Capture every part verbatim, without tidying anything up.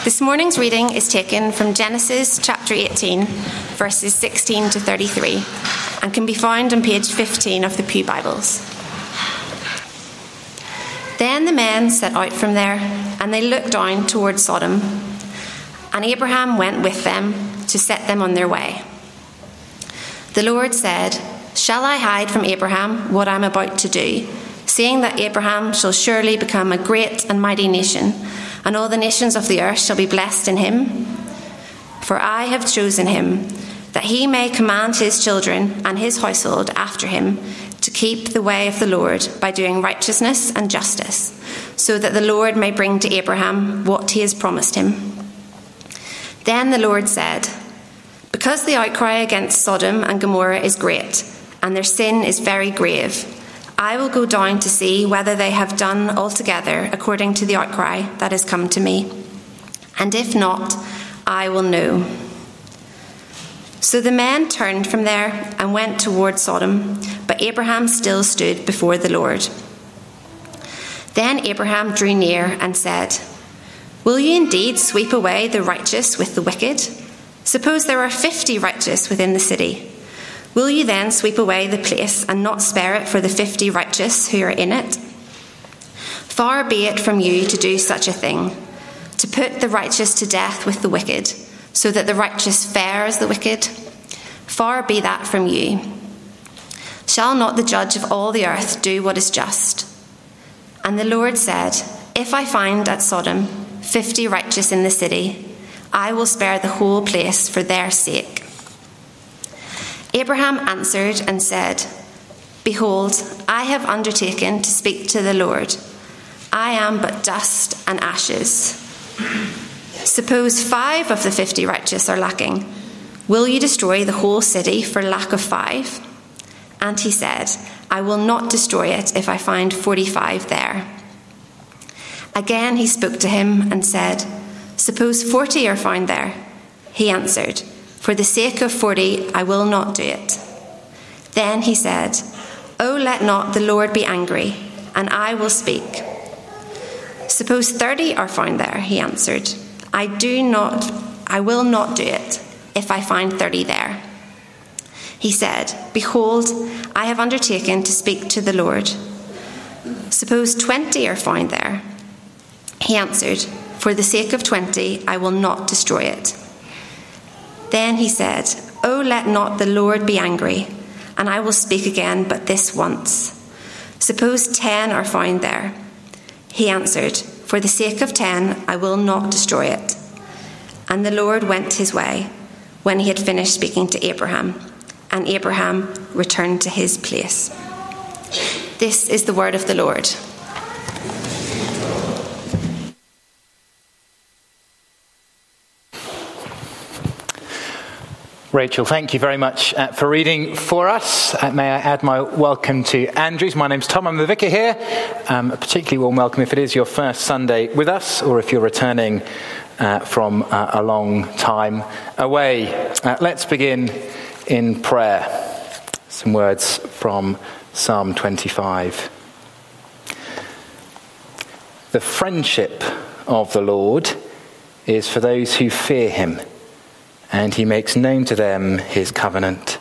This morning's reading is taken from Genesis chapter eighteen, verses sixteen to thirty-three, and can be found on page fifteen of the Pew Bibles. Then the men set out from there, and they looked down toward Sodom, and Abraham went with them to set them on their way. The Lord said, "Shall I hide from Abraham what I am about to do, seeing that Abraham shall surely become a great and mighty nation, and all the nations of the earth shall be blessed in him? For I have chosen him, that he may command his children and his household after him to keep the way of the Lord by doing righteousness and justice, so that the Lord may bring to Abraham what he has promised him." Then the Lord said, "Because the outcry against Sodom and Gomorrah is great, and their sin is very grave, I will go down to see whether they have done altogether according to the outcry that has come to me. And if not, I will know." So the men turned from there and went toward Sodom, but Abraham still stood before the Lord. Then Abraham drew near and said, "Will you indeed sweep away the righteous with the wicked? Suppose there are fifty righteous within the city. Will you then sweep away the place and not spare it for the fifty righteous who are in it? Far be it from you to do such a thing, to put the righteous to death with the wicked, so that the righteous fare as the wicked. Far be that from you. Shall not the judge of all the earth do what is just?" And the Lord said, "If I find at Sodom fifty righteous in the city, I will spare the whole place for their sake." Abraham answered and said, "Behold, I have undertaken to speak to the Lord. I am but dust and ashes. Suppose five of the fifty righteous are lacking. Will you destroy the whole city for lack of five?" And he said, "I will not destroy it if I find forty-five there." Again he spoke to him and said, "Suppose forty are found there." He answered, "For the sake of forty, I will not do it." Then he said, "Oh, let not the Lord be angry, and I will speak." "Suppose thirty are found there," he answered. I do not, I will not do it, if I find thirty there." He said, "Behold, I have undertaken to speak to the Lord. Suppose twenty are found there." He answered, "For the sake of twenty, I will not destroy it." Then he said, "Oh, let not the Lord be angry, and I will speak again but this once. Suppose ten are found there." He answered, "For the sake of ten, I will not destroy it." And the Lord went his way when he had finished speaking to Abraham, and Abraham returned to his place. This is the word of the Lord. Rachel, thank you very much uh, for reading for us. Uh, may I add my welcome to Andrews. My name's Tom, I'm the vicar here. Um, a particularly warm welcome if it is your first Sunday with us, or if you're returning uh, from uh, a long time away. Uh, let's begin in prayer. Some words from Psalm twenty-five. "The friendship of the Lord is for those who fear him, and he makes known to them his covenant."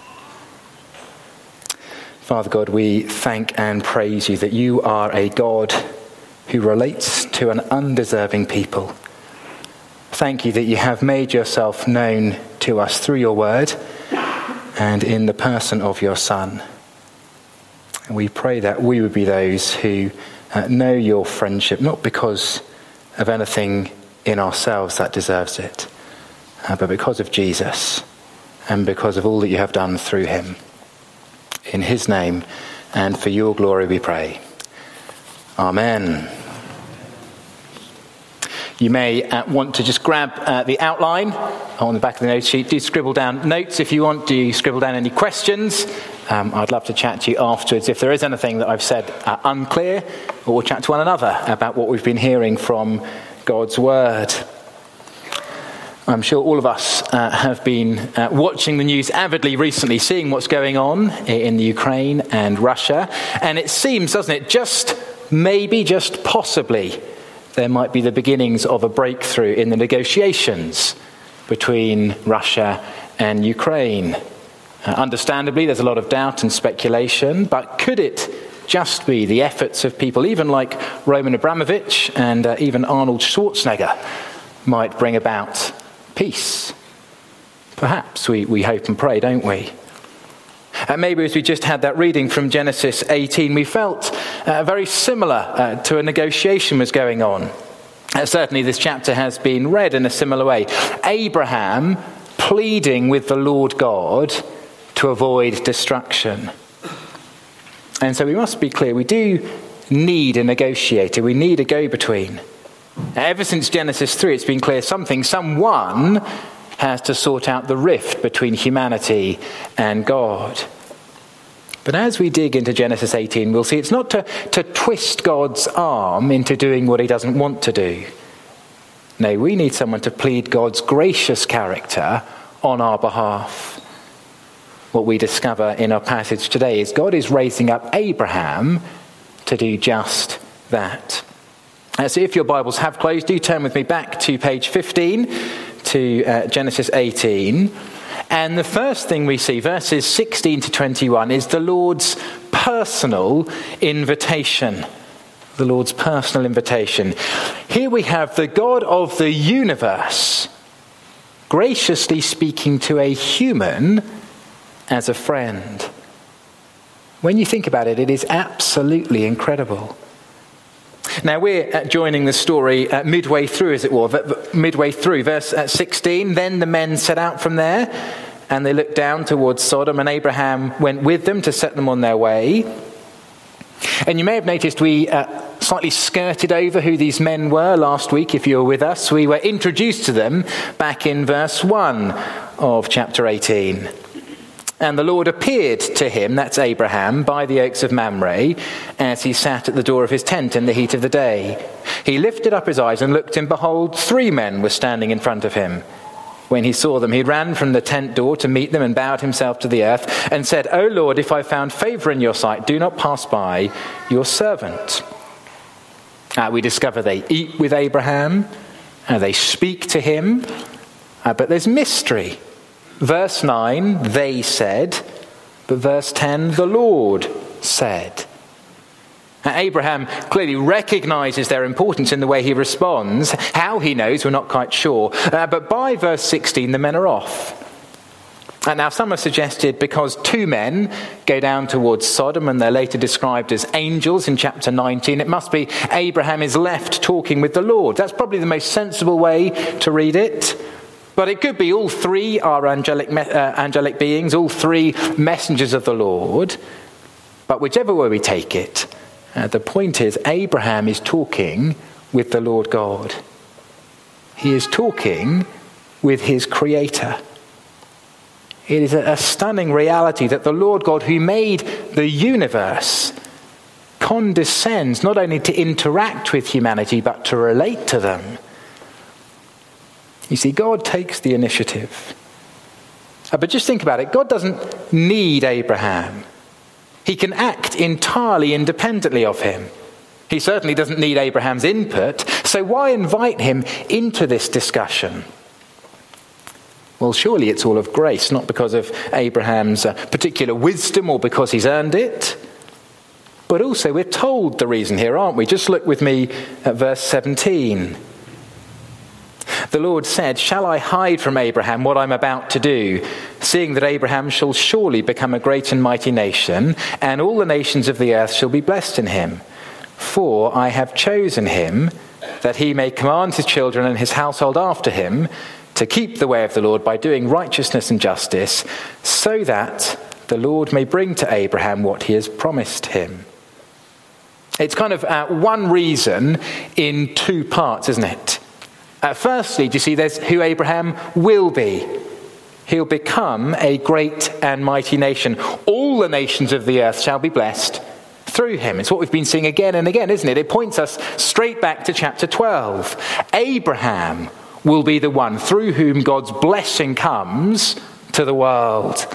Father God, we thank and praise you that you are a God who relates to an undeserving people. Thank you that you have made yourself known to us through your word and in the person of your Son. And we pray that we would be those who uh, know your friendship, not because of anything in ourselves that deserves it, Uh, but because of Jesus and because of all that you have done through him. In his name and for your glory we pray. Amen. You may uh, want to just grab uh, the outline on the back of the note sheet. Do scribble down notes if you want. Do scribble down any questions. Um, I'd love to chat to you afterwards if there is anything that I've said uh, unclear, or we'll chat to one another about what we've been hearing from God's word. I'm sure all of us uh, have been uh, watching the news avidly recently, seeing what's going on in the Ukraine and Russia. And it seems, doesn't it, just maybe, just possibly, there might be the beginnings of a breakthrough in the negotiations between Russia and Ukraine. Uh, understandably, there's a lot of doubt and speculation, but could it just be the efforts of people, even like Roman Abramovich and uh, even Arnold Schwarzenegger, might bring about peace? Perhaps we, we hope and pray, don't we? And maybe as we just had that reading from Genesis eighteen, we felt uh, very similar uh, to a negotiation was going on. Uh, certainly this chapter has been read in a similar way. Abraham pleading with the Lord God to avoid destruction. And so we must be clear, we do need a negotiator, we need a go-between. Ever since Genesis three, it's been clear something, someone has to sort out the rift between humanity and God. But as we dig into Genesis eighteen, we'll see it's not to, to twist God's arm into doing what he doesn't want to do. No, we need someone to plead God's gracious character on our behalf. What we discover in our passage today is God is raising up Abraham to do just that. Uh, so if your Bibles have closed, do turn with me back to page fifteen, to uh, Genesis eighteen. And the first thing we see, verses sixteen to twenty-one, is the Lord's personal invitation. The Lord's personal invitation. Here we have the God of the universe graciously speaking to a human as a friend. When you think about it, it is absolutely incredible. Now we're joining the story uh, midway through, as it were, midway through, verse uh, sixteen. Then the men set out from there, and they looked down towards Sodom, and Abraham went with them to set them on their way. And you may have noticed we uh, slightly skirted over who these men were last week, if you were with us. We were introduced to them back in verse one of chapter eighteen. And the Lord appeared to him, that's Abraham, by the oaks of Mamre, as he sat at the door of his tent in the heat of the day. He lifted up his eyes and looked, and behold, three men were standing in front of him. When he saw them, he ran from the tent door to meet them and bowed himself to the earth and said, "O Lord, if I found favor in your sight, do not pass by your servant." Uh, we discover they eat with Abraham, uh, they speak to him, uh, but there's mystery. Verse nine, they said, but verse ten, the Lord said. Now, Abraham clearly recognizes their importance in the way he responds. How he knows, we're not quite sure. Uh, but by verse sixteen, the men are off. And now some have suggested because two men go down towards Sodom and they're later described as angels in chapter nineteen, it must be Abraham is left talking with the Lord. That's probably the most sensible way to read it. But it could be all three are angelic, uh, angelic beings, all three messengers of the Lord. But whichever way we take it, uh, the point is Abraham is talking with the Lord God. He is talking with his Creator. It is a, a stunning reality that the Lord God who made the universe condescends not only to interact with humanity but to relate to them. You see, God takes the initiative. Uh, but just think about it. God doesn't need Abraham. He can act entirely independently of him. He certainly doesn't need Abraham's input. So why invite him into this discussion? Well, surely it's all of grace, not because of Abraham's uh, particular wisdom or because he's earned it. But also we're told the reason here, aren't we? Just look with me at verse seventeen. The Lord said, "Shall I hide from Abraham what I'm about to do, seeing that Abraham shall surely become a great and mighty nation, and all the nations of the earth shall be blessed in him? For I have chosen him, that he may command his children and his household after him, to keep the way of the Lord by doing righteousness and justice, so that the Lord may bring to Abraham what he has promised him." It's kind of uh, one reason in two parts, isn't it? Uh, firstly, do you see, there's who Abraham will be. He'll become a great and mighty nation. All the nations of the earth shall be blessed through him. It's what we've been seeing again and again, isn't it? It points us straight back to chapter twelve. Abraham will be the one through whom God's blessing comes to the world.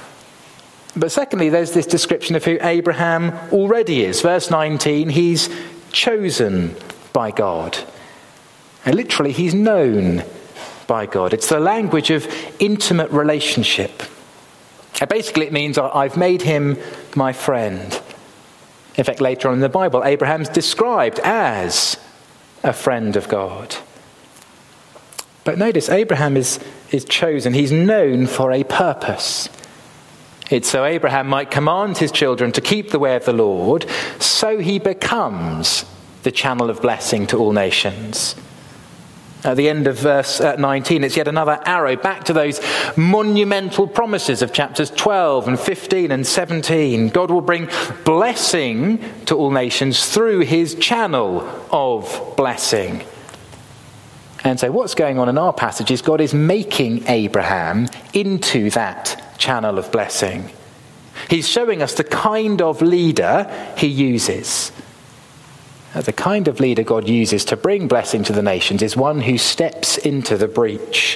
But secondly, there's this description of who Abraham already is. Verse nineteen, he's chosen by God. And literally, he's known by God. It's the language of intimate relationship. And basically, it means I've made him my friend. In fact, later on in the Bible, Abraham's described as a friend of God. But notice, Abraham is, is chosen. He's known for a purpose. It's so Abraham might command his children to keep the way of the Lord, so he becomes the channel of blessing to all nations. At the end of verse nineteen, it's yet another arrow back to those monumental promises of chapters twelve and fifteen and seventeen. God will bring blessing to all nations through his channel of blessing. And so what's going on in our passage is God is making Abraham into that channel of blessing. He's showing us the kind of leader he uses. The kind of leader God uses to bring blessing to the nations is one who steps into the breach.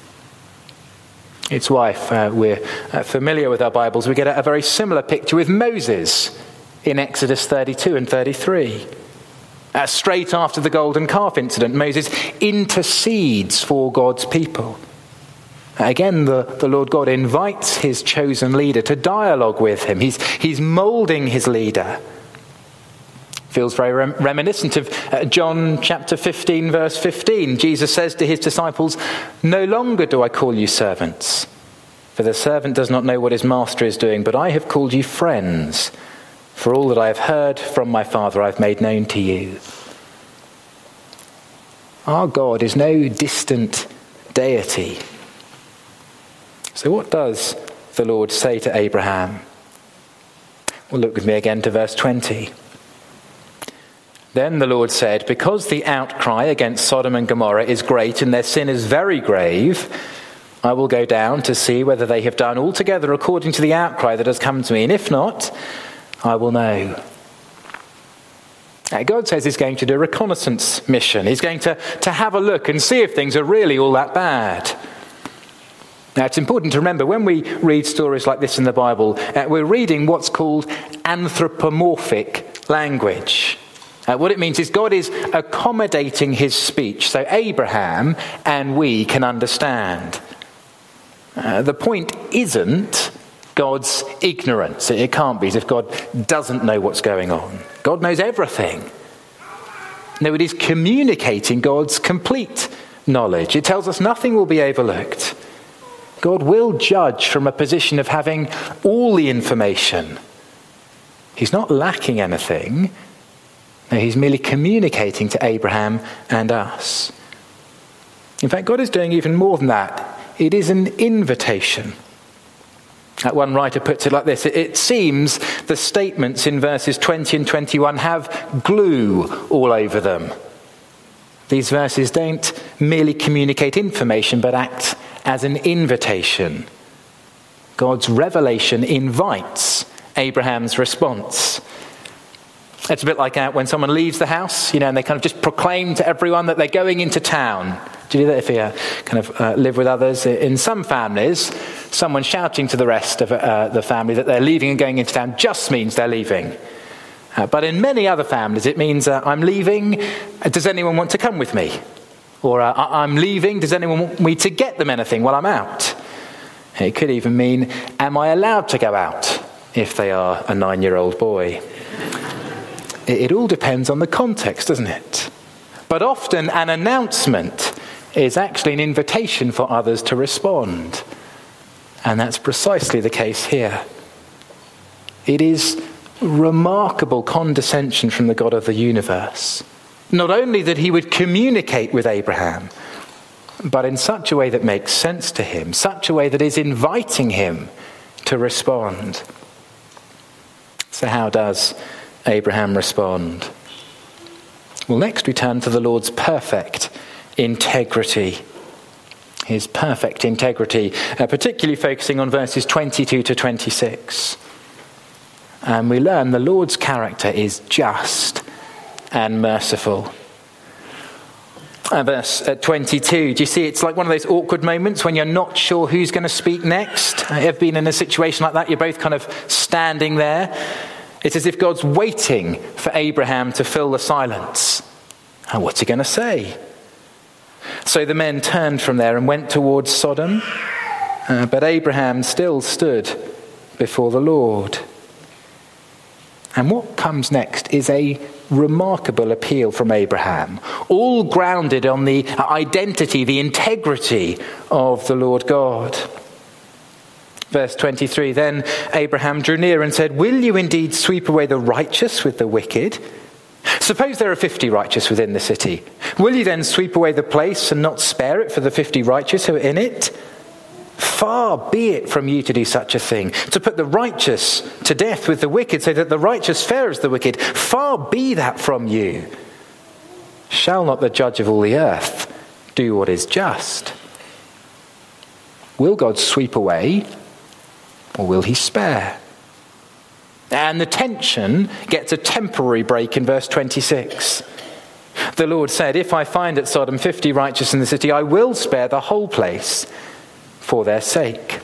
It's why, if uh, we're uh, familiar with our Bibles, we get a, a very similar picture with Moses in Exodus thirty-two and thirty-three. Uh, straight after the golden calf incident, Moses intercedes for God's people. Again, the, the Lord God invites his chosen leader to dialogue with him. He's, he's moulding his leader. Feels very rem- reminiscent of uh, John chapter fifteen, verse fifteen. Jesus says to his disciples, "No longer do I call you servants, for the servant does not know what his master is doing, but I have called you friends. For all that I have heard from my Father I have made known to you." Our God is no distant deity. So what does the Lord say to Abraham? Well, look with me again to verse twenty. Then the Lord said, "Because the outcry against Sodom and Gomorrah is great and their sin is very grave, I will go down to see whether they have done altogether according to the outcry that has come to me. And if not, I will know." Now, God says he's going to do a reconnaissance mission. He's going to, to have a look and see if things are really all that bad. Now, it's important to remember when we read stories like this in the Bible, uh, we're reading what's called anthropomorphic language. Uh, what it means is God is accommodating his speech so Abraham and we can understand. Uh, the point isn't God's ignorance. It, it can't be as if God doesn't know what's going on. God knows everything. No, it is communicating God's complete knowledge. It tells us nothing will be overlooked. God will judge from a position of having all the information. He's not lacking anything. No, he's merely communicating to Abraham and us. In fact, God is doing even more than that. It is an invitation. One writer puts it like this: it seems the statements in verses twenty and twenty-one have glue all over them. These verses don't merely communicate information, but act as an invitation. God's revelation invites Abraham's response. It's a bit like uh, when someone leaves the house, you know, and they kind of just proclaim to everyone that they're going into town. Do you do that if you uh, kind of uh, live with others? In some families, someone shouting to the rest of uh, the family that they're leaving and going into town just means they're leaving. Uh, but in many other families, it means uh, I'm leaving. Does anyone want to come with me? Or uh, I'm leaving. Does anyone want me to get them anything while I'm out? It could even mean, am I allowed to go out if they are a nine-year-old boy? It all depends on the context, doesn't it? But often an announcement is actually an invitation for others to respond. And that's precisely the case here. It is remarkable condescension from the God of the universe. Not only that he would communicate with Abraham, but in such a way that makes sense to him, such a way that is inviting him to respond. So how does Abraham respond? Well, next we turn to the Lord's perfect integrity. His perfect integrity, uh, particularly focusing on verses twenty-two to twenty-six. And we learn the Lord's character is just and merciful. Uh, verse uh, twenty-two, do you see it's like one of those awkward moments when you're not sure who's going to speak next? Uh, you've been in a situation like that, you're both kind of standing there. It's as if God's waiting for Abraham to fill the silence. And what's he going to say? So the men turned from there and went towards Sodom, uh, but Abraham still stood before the Lord. And what comes next is a remarkable appeal from Abraham, all grounded on the identity, the integrity of the Lord God. Verse twenty-three, then Abraham drew near and said, will you indeed sweep away the righteous with the wicked? Suppose there are fifty righteous within the city. Will you then sweep away the place and not spare it for the fifty righteous who are in it? Far be it from you to do such a thing, to put the righteous to death with the wicked, so that the righteous fare as the wicked. Far be that from you. Shall not the judge of all the earth do what is just? Will God sweep away, or will he spare? And the tension gets a temporary break in verse twenty-six. The Lord said, if I find at Sodom fifty righteous in the city, I will spare the whole place for their sake.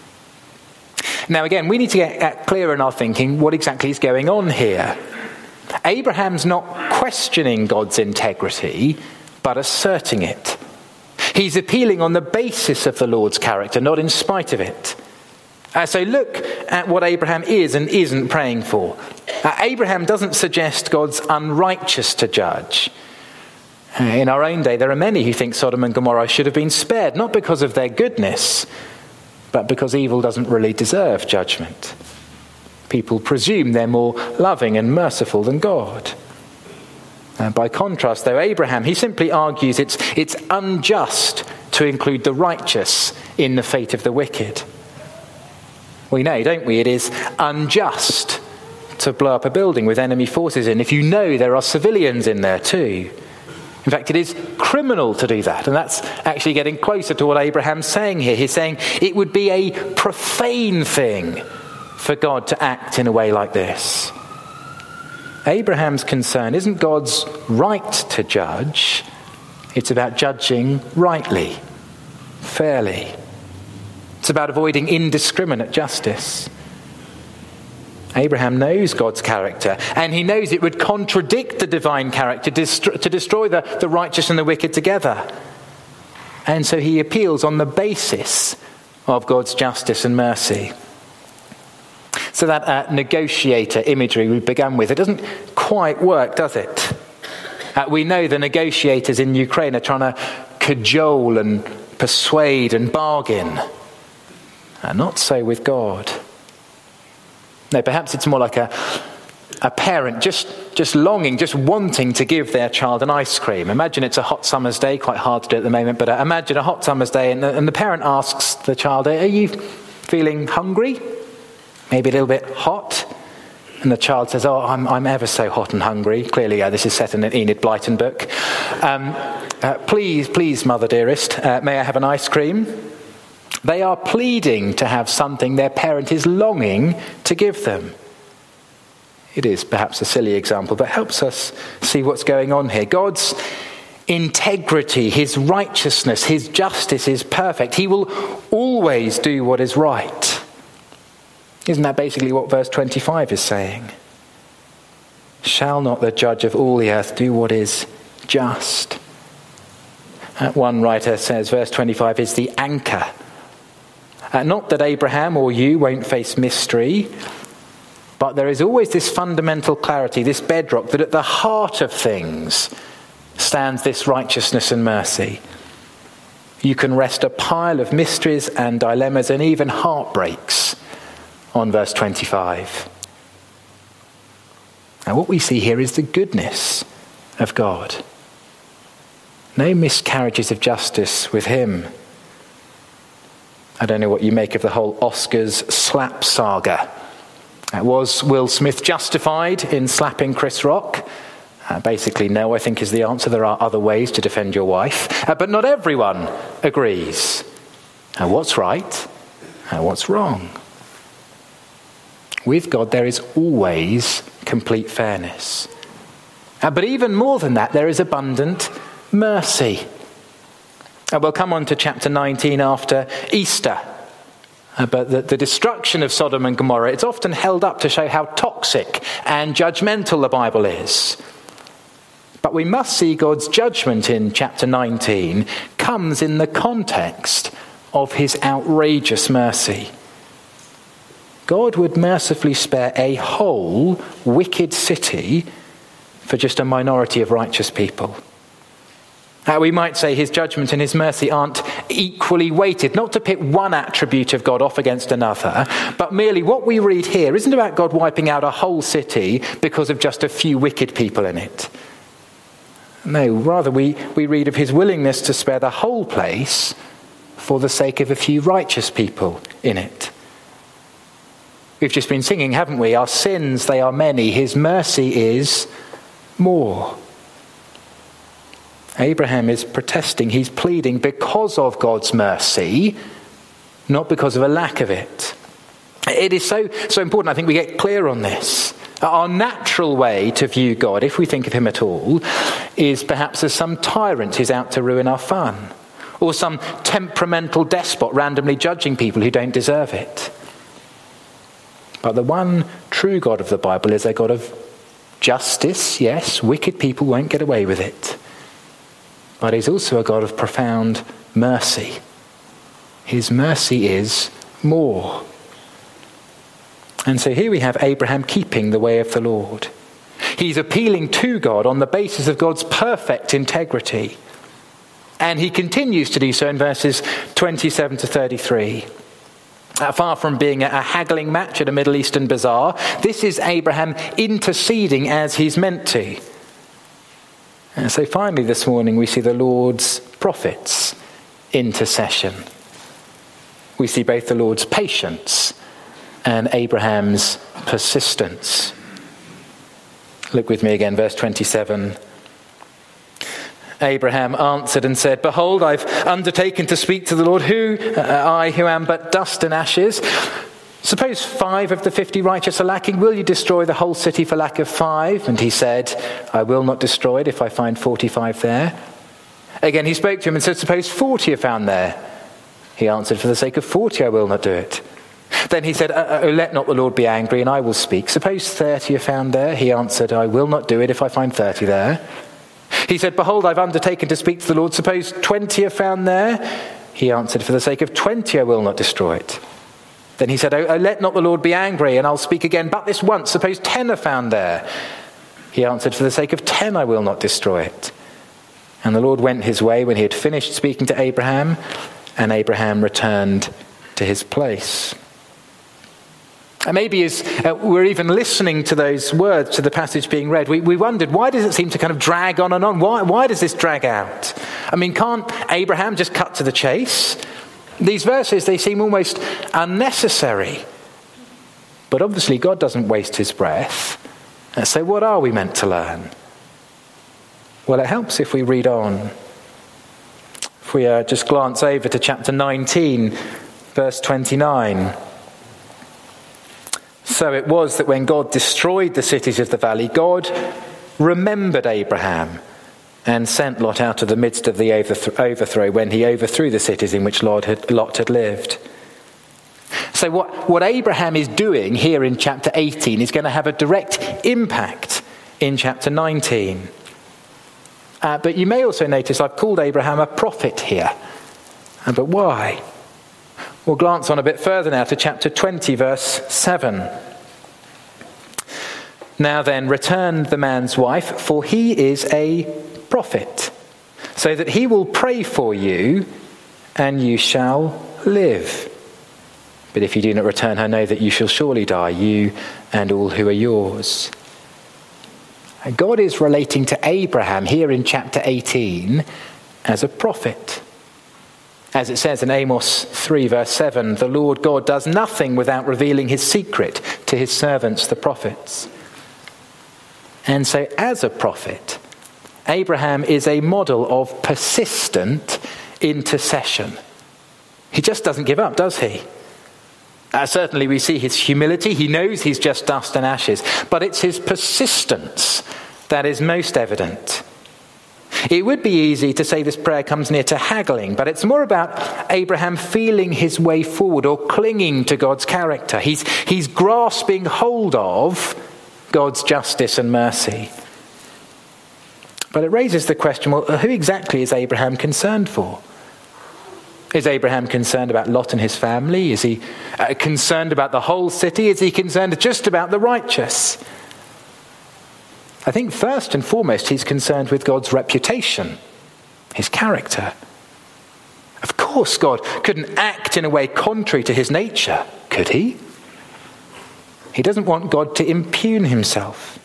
Now again, we need to get clear in our thinking what exactly is going on here. Abraham's not questioning God's integrity, but asserting it. He's appealing on the basis of the Lord's character, not in spite of it. Uh, so look at what Abraham is and isn't praying for. Uh, Abraham doesn't suggest God's unrighteous to judge. Uh, in our own day, there are many who think Sodom and Gomorrah should have been spared, not because of their goodness, but because evil doesn't really deserve judgment. People presume they're more loving and merciful than God. Uh, by contrast, though, Abraham, he simply argues it's, it's unjust to include the righteous in the fate of the wicked. We know, don't we, it is unjust to blow up a building with enemy forces in if you know there are civilians in there too. In fact, it is criminal to do that, and that's actually getting closer to what Abraham's saying here. He's saying it would be a profane thing for God to act in a way like this. Abraham's concern isn't God's right to judge, it's about judging rightly, fairly. It's about avoiding indiscriminate justice. Abraham knows God's character, and he knows it would contradict the divine character to destroy the, the righteous and the wicked together. And so he appeals on the basis of God's justice and mercy. So that uh, negotiator imagery we began with, it doesn't quite work, does it? Uh, we know the negotiators in Ukraine are trying to cajole and persuade and bargain. Uh, not so with God. No, perhaps it's more like a, a parent just, just longing, just wanting to give their child an ice cream. Imagine it's a hot summer's day, quite hard to do at the moment, but uh, imagine a hot summer's day and the, and the parent asks the child, are you feeling hungry? Maybe a little bit hot? And the child says, oh, I'm, I'm ever so hot and hungry. Clearly, uh, this is set in an Enid Blyton book. Um, uh, please, please, mother dearest, uh, may I have an ice cream? They are pleading to have something their parent is longing to give them. It is perhaps a silly example, but helps us see what's going on here. God's integrity, his righteousness, his justice is perfect. He will always do what is right. Isn't that basically what verse twenty-five is saying? Shall not the judge of all the earth do what is just? Uh, one writer says verse twenty-five is the anchor. Uh, not that Abraham or you won't face mystery, but there is always this fundamental clarity, this bedrock, that at the heart of things stands this righteousness and mercy. You can rest a pile of mysteries and dilemmas and even heartbreaks on verse twenty-five. Now what we see here is the goodness of God. No miscarriages of justice with him. I don't know what you make of the whole Oscars slap saga. Uh, was Will Smith justified in slapping Chris Rock? Uh, basically, no, I think is the answer. There are other ways to defend your wife. Uh, but not everyone agrees. Uh, what's right? Uh, what's wrong? With God, there is always complete fairness. Uh, but even more than that, there is abundant mercy. Uh, we'll come on to chapter nineteen after Easter. Uh, but the, the destruction of Sodom and Gomorrah, it's often held up to show how toxic and judgmental the Bible is. But we must see God's judgment in chapter nineteen comes in the context of his outrageous mercy. God would mercifully spare a whole wicked city for just a minority of righteous people. Uh, we might say his judgment and his mercy aren't equally weighted, not to pit one attribute of God off against another, but merely what we read here isn't about God wiping out a whole city because of just a few wicked people in it. No, rather we, we read of his willingness to spare the whole place for the sake of a few righteous people in it. We've just been singing, haven't we? Our sins, they are many. His mercy is more. Abraham is protesting. He's pleading because of God's mercy, not because of a lack of it. It is so, so important, I think, we get clear on this. Our natural way to view God, if we think of him at all, is perhaps as some tyrant who's out to ruin our fun, or some temperamental despot randomly judging people who don't deserve it. But the one true God of the Bible is a God of justice. Yes, wicked people won't get away with it. But he's also a God of profound mercy. His mercy is more. And so here we have Abraham keeping the way of the Lord. He's appealing to God on the basis of God's perfect integrity. And he continues to do so in verses twenty-seven to thirty-three. Uh, far from being a, a haggling match at a Middle Eastern bazaar, this is Abraham interceding as he's meant to. And so finally this morning we see the Lord's prophet's intercession. We see both the Lord's patience and Abraham's persistence. Look with me again, verse twenty-seven. Abraham answered and said, "Behold, I've undertaken to speak to the Lord. Who, uh, I who am but dust and ashes? Suppose five of the fifty righteous are lacking. Will you destroy the whole city for lack of five?" And he said, "I will not destroy it if I find forty-five there." Again he spoke to him and said, "Suppose forty are found there." He answered, "For the sake of forty I will not do it." Then he said, "Oh, let not the Lord be angry, and I will speak. Suppose thirty are found there." He answered, "I will not do it if I find thirty there." He said, "Behold, I've undertaken to speak to the Lord. Suppose twenty are found there." He answered, "For the sake of twenty I will not destroy it." Then he said, oh, oh, let not the Lord be angry, and I'll speak again, but this once. Suppose ten are found there." He answered, "For the sake of ten I will not destroy it." And the Lord went his way when he had finished speaking to Abraham, and Abraham returned to his place. And maybe as uh, we're even listening to those words, to the passage being read, we, we wondered, why does it seem to kind of drag on and on? Why, why does this drag out? I mean, can't Abraham just cut to the chase? These verses, they seem almost unnecessary. But obviously God doesn't waste his breath. And so what are we meant to learn? Well, it helps if we read on. If we uh, just glance over to chapter nineteen, verse twenty-nine. "So it was that when God destroyed the cities of the valley, God remembered Abraham and sent Lot out of the midst of the overthrow when he overthrew the cities in which Lot had, Lot had lived." So what, what Abraham is doing here in chapter eighteen is going to have a direct impact in chapter nineteen. Uh, but you may also notice I've called Abraham a prophet here. Uh, but why? We'll glance on a bit further now to chapter twenty, verse seven. "Now then, return the man's wife, for he is a prophet, so that he will pray for you, and you shall live. But if you do not return her, know that you shall surely die, you and all who are yours." And God is relating to Abraham here in chapter eighteen as a prophet. As it says in Amos three, verse seven, "The Lord God does nothing without revealing his secret to his servants, the prophets." And so as a prophet, Abraham is a model of persistent intercession. He just doesn't give up, does he? Uh, certainly we see his humility. He knows he's just dust and ashes. But it's his persistence that is most evident. It would be easy to say this prayer comes near to haggling, but it's more about Abraham feeling his way forward or clinging to God's character. He's, he's grasping hold of God's justice and mercy. But it raises the question, well, who exactly is Abraham concerned for? Is Abraham concerned about Lot and his family? Is he uh, concerned about the whole city? Is he concerned just about the righteous? I think first and foremost he's concerned with God's reputation, his character. Of course God couldn't act in a way contrary to his nature, could he? He doesn't want God to impugn himself.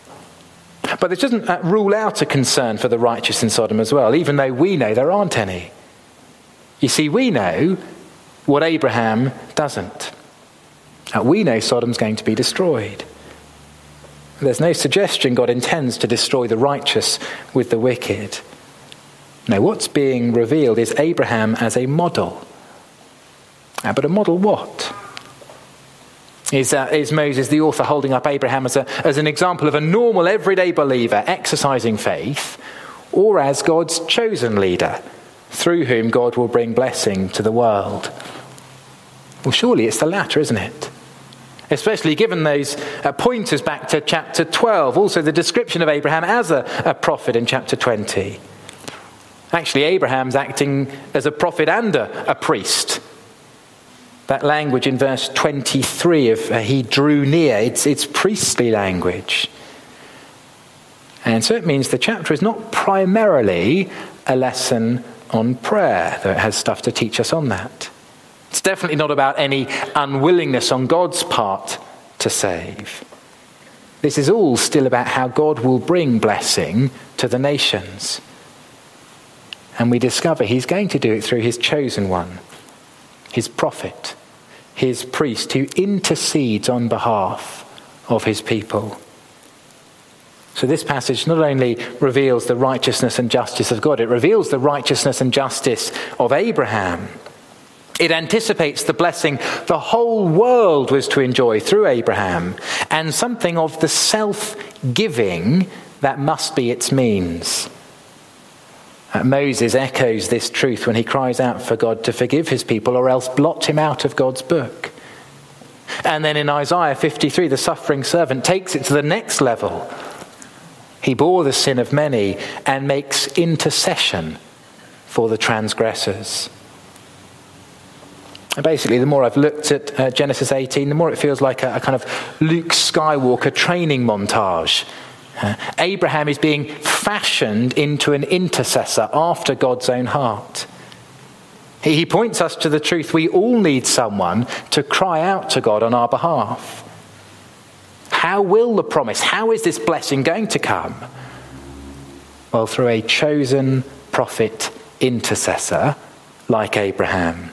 But this doesn't uh, rule out a concern for the righteous in Sodom as well, even though we know there aren't any. You see, we know what Abraham doesn't. Uh, we know Sodom's going to be destroyed. There's no suggestion God intends to destroy the righteous with the wicked. No, what's being revealed is Abraham as a model. Uh, but a model what? Is, uh, is Moses, the author, holding up Abraham as, a, as an example of a normal, everyday believer exercising faith, or as God's chosen leader, through whom God will bring blessing to the world? Well, surely it's the latter, isn't it? Especially given those uh, pointers back to chapter twelve, also the description of Abraham as a, a prophet in chapter twenty. Actually, Abraham's acting as a prophet and a, a priest. That language in verse twenty-three of uh, he drew near, it's, it's priestly language. And so it means the chapter is not primarily a lesson on prayer, though it has stuff to teach us on that. It's definitely not about any unwillingness on God's part to save. This is all still about how God will bring blessing to the nations. And we discover he's going to do it through his chosen one, his prophet, his priest, who intercedes on behalf of his people. So this passage not only reveals the righteousness and justice of God, it reveals the righteousness and justice of Abraham. It anticipates the blessing the whole world was to enjoy through Abraham, and something of the self-giving that must be its means. Uh, Moses echoes this truth when he cries out for God to forgive his people or else blot him out of God's book. And then in Isaiah fifty-three, the suffering servant takes it to the next level. He bore the sin of many and makes intercession for the transgressors. And basically, the more I've looked at uh, Genesis eighteen, the more it feels like a, a kind of Luke Skywalker training montage. Uh, Abraham is being fashioned into an intercessor after God's own heart. He, he points us to the truth we all need someone to cry out to God on our behalf. How will the promise, how is this blessing going to come? Well, through a chosen prophet intercessor like Abraham.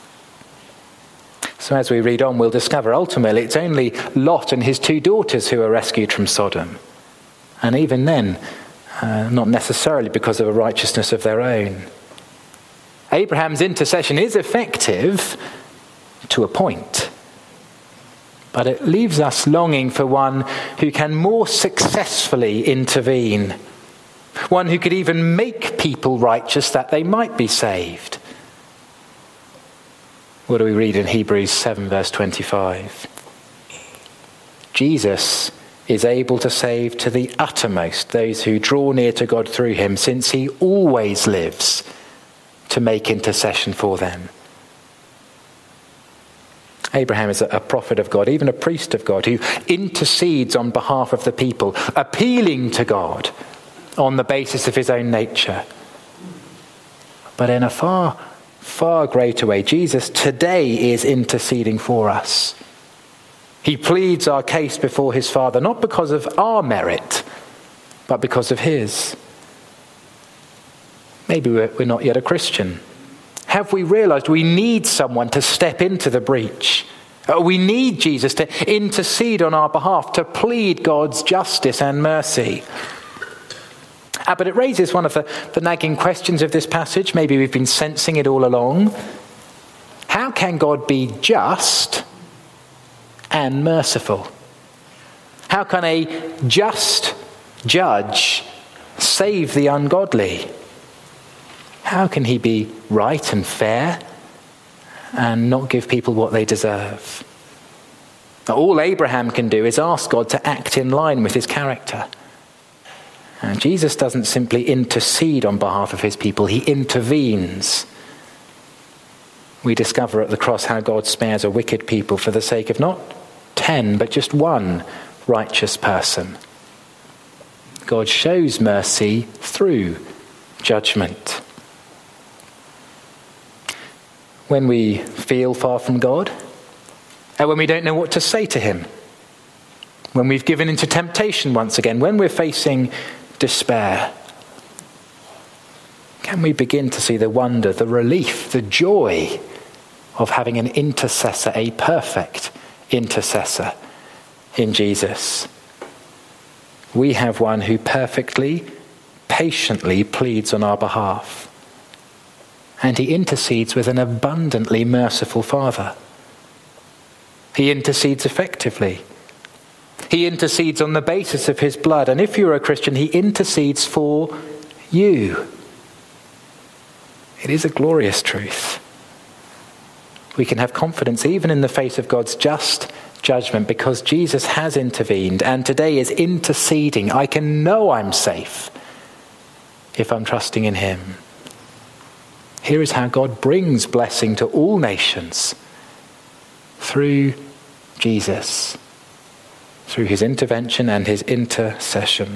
So as we read on, we'll discover ultimately it's only Lot and his two daughters who are rescued from Sodom. And even then, uh, not necessarily because of a righteousness of their own. Abraham's intercession is effective to a point. But it leaves us longing for one who can more successfully intervene. One who could even make people righteous that they might be saved. What do we read in Hebrews seven verse twenty-five? Jesus is able to save to the uttermost those who draw near to God through him, since he always lives to make intercession for them. Abraham is a prophet of God, even a priest of God, who intercedes on behalf of the people, appealing to God on the basis of his own nature. But in a far, far greater way, Jesus today is interceding for us. He pleads our case before his Father, not because of our merit, but because of his. Maybe we're, we're not yet a Christian. Have we realized we need someone to step into the breach? We need Jesus to intercede on our behalf, to plead God's justice and mercy. Ah, but it raises one of the, the nagging questions of this passage. Maybe we've been sensing it all along. How can God be just and merciful? How can a just judge save the ungodly? How can he be right and fair and not give people what they deserve? All Abraham can do is ask God to act in line with his character. And Jesus doesn't simply intercede on behalf of his people, he intervenes. We discover at the cross how God spares a wicked people for the sake of not ten, but just one righteous person. God shows mercy through judgment. When we feel far from God, and when we don't know what to say to him, when we've given into temptation once again, when we're facing despair, can we begin to see the wonder, the relief, the joy of having an intercessor, a perfect intercessor in Jesus? We have one who perfectly, patiently pleads on our behalf. And he intercedes with an abundantly merciful Father. He intercedes effectively. He intercedes on the basis of his blood. And if you're a Christian, he intercedes for you. It is a glorious truth. We can have confidence even in the face of God's just judgment because Jesus has intervened and today is interceding. I can know I'm safe if I'm trusting in him. Here is how God brings blessing to all nations through Jesus, through his intervention and his intercession.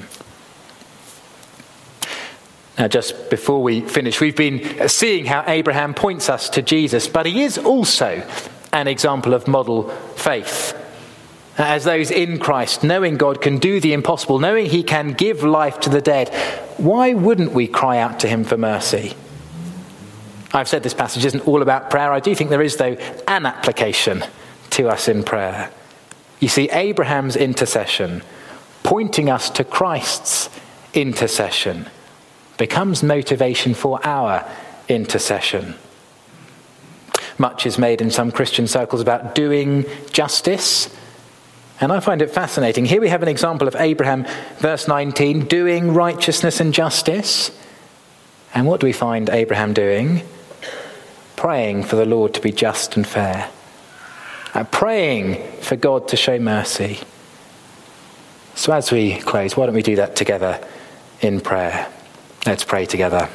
Now, just before we finish, we've been seeing how Abraham points us to Jesus, but he is also an example of model faith. As those in Christ, knowing God can do the impossible, knowing he can give life to the dead, why wouldn't we cry out to him for mercy? I've said this passage isn't all about prayer. I do think there is, though, an application to us in prayer. You see, Abraham's intercession, pointing us to Christ's intercession, becomes motivation for our intercession. Much is made in some Christian circles about doing justice, and I find it fascinating. Here we have an example of Abraham, verse nineteen, doing righteousness and justice. And what do we find Abraham doing? Praying for the Lord to be just and fair. Uh, praying for God to show mercy. So as we close, why don't we do that together in prayer? Let's pray together.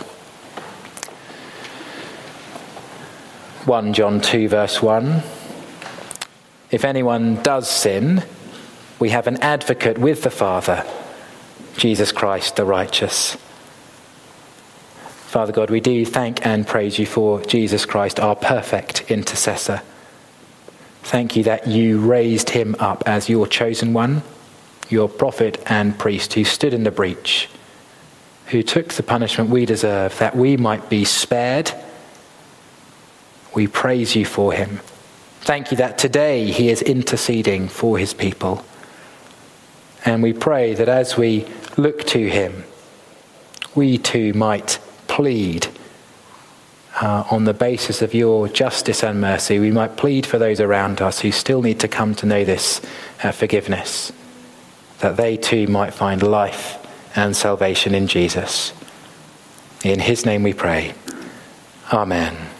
First John two verse one. If anyone does sin, we have an advocate with the Father, Jesus Christ the righteous. Father God, we do thank and praise you for Jesus Christ, our perfect intercessor. Thank you that you raised him up as your chosen one, your prophet and priest who stood in the breach, who took the punishment we deserve that we might be spared. We praise you for him. Thank you that today he is interceding for his people. And we pray that as we look to him, we too might plead uh, on the basis of your justice and mercy. We might plead for those around us who still need to come to know this uh, forgiveness, that they too might find life and salvation in Jesus. In his name we pray. Amen.